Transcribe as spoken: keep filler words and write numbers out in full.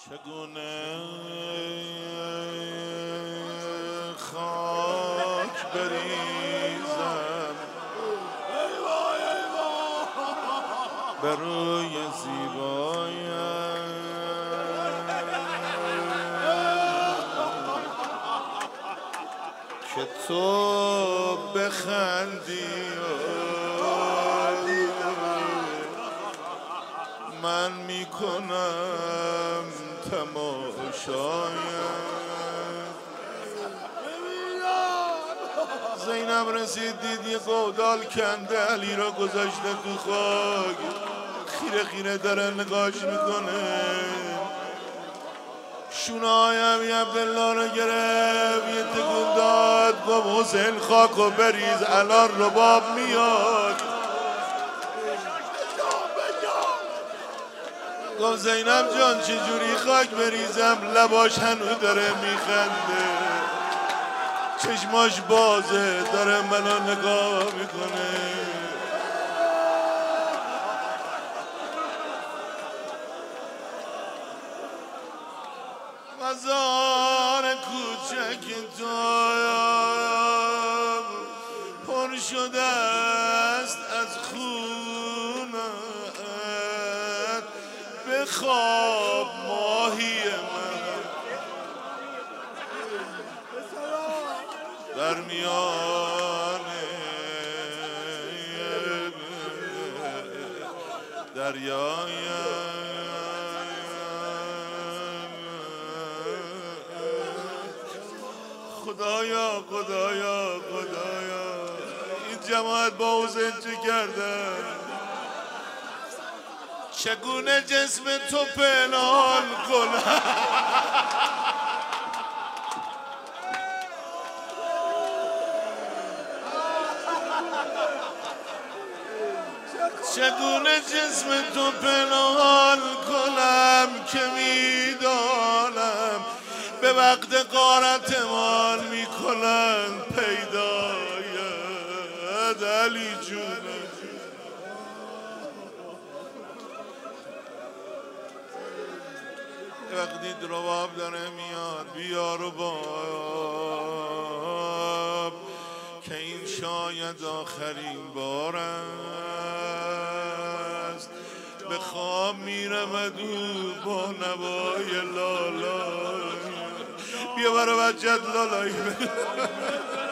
چگونه خاک بریزم بر روی زیبایم که تو بخندی من میکنم تماشایم. زینب رسید دید یه گودال کنده علی را گذاشته تو خاک، خیره خیره داره نگاش میکنه. شونه های عمی عبدالله رو گرفت یه تکون داد گفت حسین خاکو بریز الان رباب میاد. گفت زینب جان چجوری خاک بریزم؟ لباش هنو داره میخنده، چشماش بازه داره منو نگاه میکنه. مزار کوچک تو پر شده است از خونت، بخواب ماهی من در میان دریای خدایا خدایا خدایا این جماعت با حسین چه کردن؟ چگونه جسم تو پنهان کنم چگونه جسم تو پنهان کنم که میدانم به وقت غارتمان میکنن پیدایت علی جون. وقتی رباب داره میاد بیا رباب که این شاید آخرین بار است. به خواب میرود او با نوای لالا. بیا برای بچت لالایی